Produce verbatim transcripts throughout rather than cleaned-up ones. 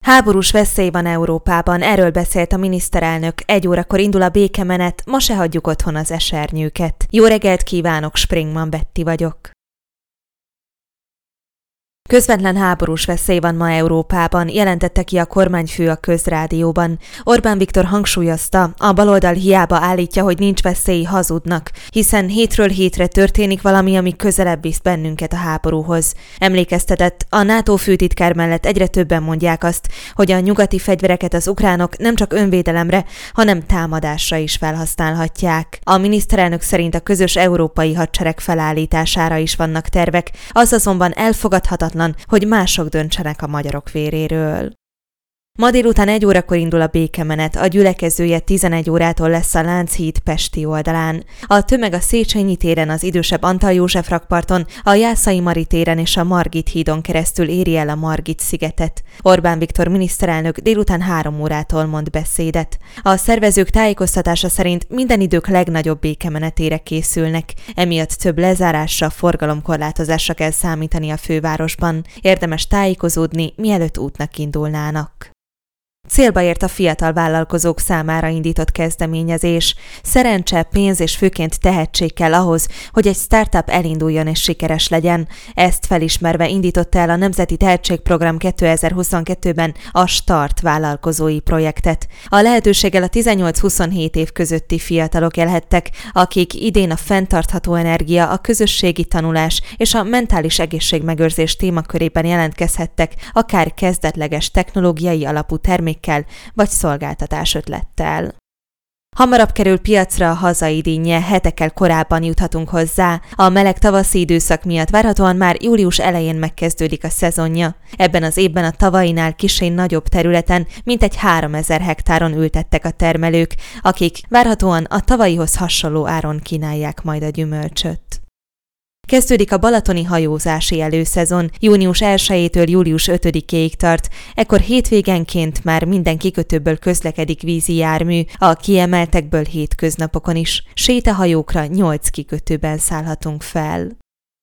Háborús veszély van Európában, erről beszélt a miniszterelnök. Egy órakor indul a békemenet, ma se hagyjuk otthon az esernyőket. Jó reggelt kívánok, Springman Betty vagyok. Közvetlen háborús veszély van ma Európában, jelentette ki a kormányfő a Közrádióban. Orbán Viktor hangsúlyozta, a baloldal hiába állítja, hogy nincs veszély, hazudnak, hiszen hétről hétre történik valami, ami közelebb visz bennünket a háborúhoz. Emlékeztetett, a NATO főtitkár mellett egyre többen mondják azt, hogy a nyugati fegyvereket az ukránok nem csak önvédelemre, hanem támadásra is felhasználhatják. A miniszterelnök szerint a közös európai hadsereg felállítására is vannak tervek, az azonban elfogadhatatlan, hogy mások döntsenek a magyarok véréről. Ma délután egy órakor indul a békemenet, a gyülekezője tizenegy órától lesz a Lánchíd pesti oldalán. A tömeg a Széchenyi téren, az idősebb Antal József rakparton, a Jászai Mari téren és a Margit hídon keresztül éri el a Margit szigetet. Orbán Viktor miniszterelnök délután három órától mond beszédet. A szervezők tájékoztatása szerint minden idők legnagyobb békemenetére készülnek, emiatt több lezárásra, forgalomkorlátozásra kell számítani a fővárosban. Érdemes tájékozódni, mielőtt útnak indulnának. Célba ért a fiatal vállalkozók számára indított kezdeményezés. Szerencse, pénz és főként tehetség kell ahhoz, hogy egy startup elinduljon és sikeres legyen. Ezt felismerve indította el a Nemzeti Tehetségprogram kétezer-huszonkettőben a Start vállalkozói projektet. A lehetőséggel a tizennyolc-huszonhét év közötti fiatalok élhettek, akik idén a fenntartható energia, a közösségi tanulás és a mentális egészségmegőrzés témakörében jelentkezhettek, akár kezdetleges technológiai alapú termék vagy szolgáltatás ötlettel. Hamarabb kerül piacra a hazai dinnye, hetekkel korábban juthatunk hozzá. A meleg tavaszi időszak miatt várhatóan már július elején megkezdődik a szezonja. Ebben az évben a tavainál kissé nagyobb területen, mintegy háromezer hektáron ültettek a termelők, akik várhatóan a tavalyihoz hasonló áron kínálják majd a gyümölcsöt. Kezdődik a balatoni hajózási előszezon, június elsejétől július ötödikéig tart, ekkor hétvégenként már minden kikötőből közlekedik vízi jármű, a kiemeltekből hétköznapokon is. Sétahajókra nyolc kikötőben szállhatunk fel.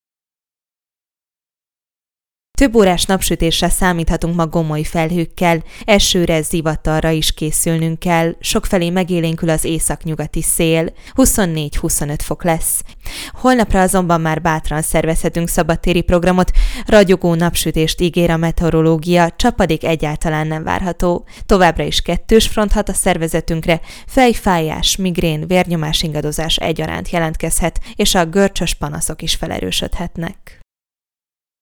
Több órás napsütésre számíthatunk ma gomoly felhőkkel, esőre, zivatarra is készülnünk kell, sokfelé megélénkül az északnyugati szél, huszonnégy-huszonöt fok lesz. Holnapra azonban már bátran szervezhetünk szabadtéri programot, ragyogó napsütést ígér a meteorológia, csapadék egyáltalán nem várható. Továbbra is kettős front hat a szervezetünkre, fejfájás, migrén, vérnyomás ingadozás egyaránt jelentkezhet, és a görcsös panaszok is felerősödhetnek.